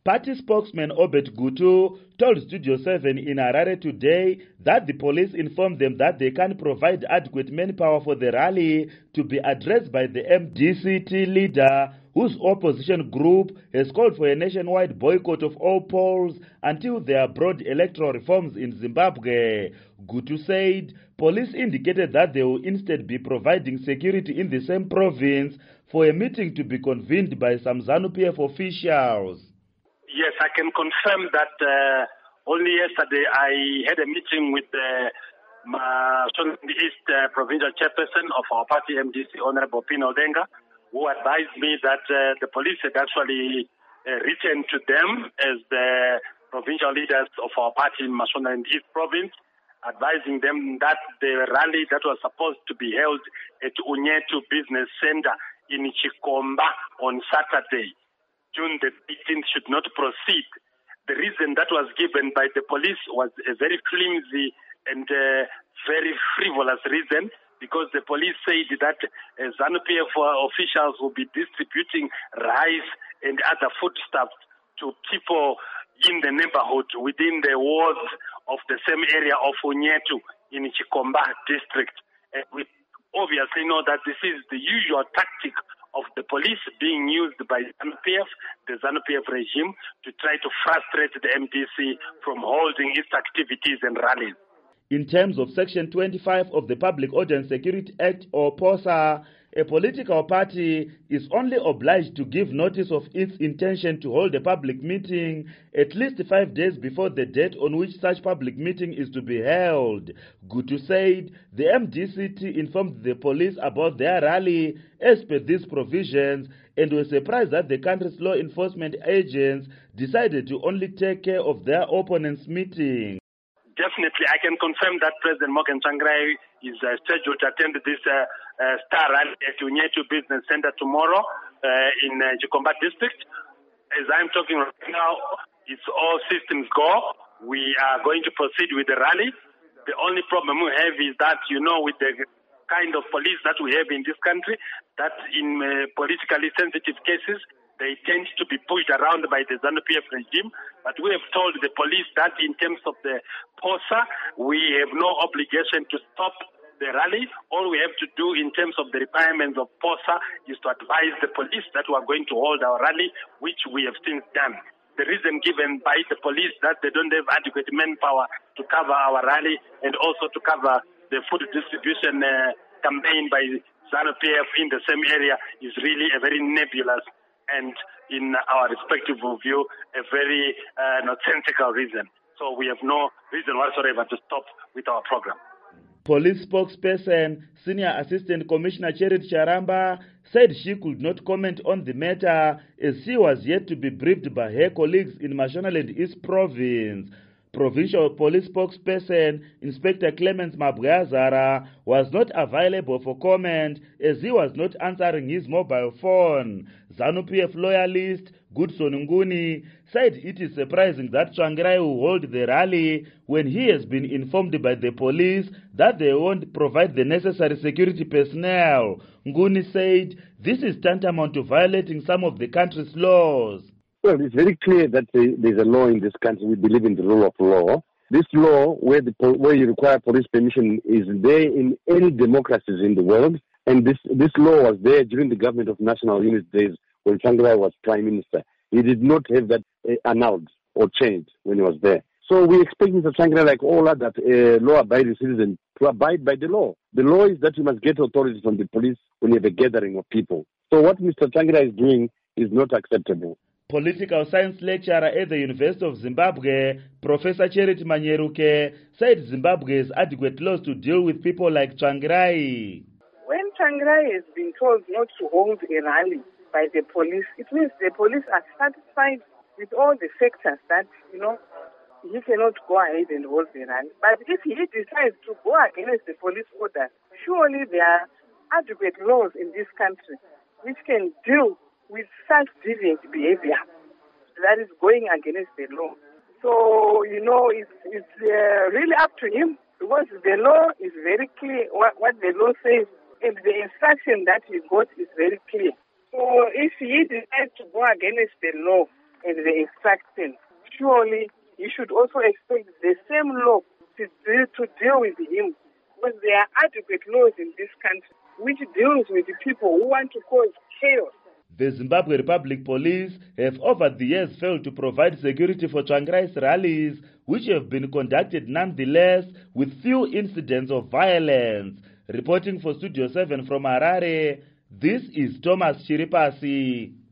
Party spokesman Obed Gutu told Studio 7 in Harare today that the police informed them that they can't provide adequate manpower for the rally to be addressed by the MDCT leader, whose opposition group has called for a nationwide boycott of all polls until there are broad electoral reforms in Zimbabwe. Gutu said police indicated that they will instead be providing security in the same province for a meeting to be convened by some ZANU-PF officials. Yes, I can confirm that only yesterday I had a meeting with the East Provincial Chairperson of our party, MDC, Honorable Pino Denga, who advised me that the police had actually written to them as the provincial leaders of our party in Mashonaland East Province, advising them that the rally that was supposed to be held at Unyetu Business Center in Chikomba on Saturday, June the 18th, should not proceed. The reason that was given by the police was a very flimsy and very frivolous reason, because the police said that ZANU-PF officials will be distributing rice and other foodstuffs to people in the neighborhood within the walls of the same area of Unyetu in Chikomba district. We obviously know that this is the usual tactic of the police being used by ZANU-PF, the ZANU-PF regime, to try to frustrate the MDC from holding its activities and rallies. In terms of Section 25 of the Public Order and Security Act, or POSA, a political party is only obliged to give notice of its intention to hold a public meeting at least 5 days before the date on which such public meeting is to be held. Gutu said the MDCT informed the police about their rally as per these provisions and was surprised that the country's law enforcement agents decided to only take care of their opponents' meeting. Definitely, I can confirm that President Morgan Tsvangirai is scheduled to attend this star rally at Unyetu Business Center tomorrow in Chikomba district. As I'm talking right now, it's all systems go. We are going to proceed with the rally. The only problem we have is that, with the kind of police that we have in this country, that in politically sensitive cases, they tend to be pushed around by the ZANU-PF regime. But we have told the police that in terms of the POSA, we have no obligation to stop the rally. All we have to do in terms of the requirements of POSA is to advise the police that we are going to hold our rally, which we have since done. The reason given by the police that they don't have adequate manpower to cover our rally and also to cover the food distribution campaign by ZANU-PF in the same area is really a very nebulous and, in our respective view, a very nonsensical reason. So we have no reason whatsoever to stop with our program. Police spokesperson, Senior Assistant Commissioner Cherit Charamba, said she could not comment on the matter as she was yet to be briefed by her colleagues in Mashonaland East Province. Provincial Police spokesperson Inspector Clemens Mabwazara was not available for comment as he was not answering his mobile phone. ZANU-PF loyalist Goodson Nguni said it is surprising that Tsvangirai will hold the rally when he has been informed by the police that they won't provide the necessary security personnel. Nguni said this is tantamount to violating some of the country's laws. Well, it's very clear that there's a law in this country. We believe in the rule of law. This law, where you require police permission, is there in any democracies in the world. And this law was there during the government of national unity days when Tsvangirai was prime minister. He did not have that annulled or changed when he was there. So we expect Mr. Tsvangirai, like all other law-abiding citizens, to abide by the law. The law is that you must get authority from the police when you have a gathering of people. So what Mr. Tsvangirai is doing is not acceptable. Political science lecturer at the University of Zimbabwe, Professor Cherit Manyeruke, said Zimbabwe has adequate laws to deal with people like Tsvangirai. When Tsvangirai has been told not to hold a rally by the police, it means the police are satisfied with all the factors that, he cannot go ahead and hold the rally. But if he decides to go against the police orders, surely there are adequate laws in this country which can deal with such deviant behavior that is going against the law. So, it's really up to him, because the law is very clear, what the law says, and the instruction that he got is very clear. So if he decides to go against the law and the extraction. Surely you should also expect the same law to deal with him, because there are adequate laws in this country which deals with the people who want to cause chaos. The Zimbabwe Republic Police have over the years failed to provide security for Tsvangirai's rallies, which have been conducted nonetheless with few incidents of violence. Reporting for Studio 7 from Harare, this is Thomas Chiripasi.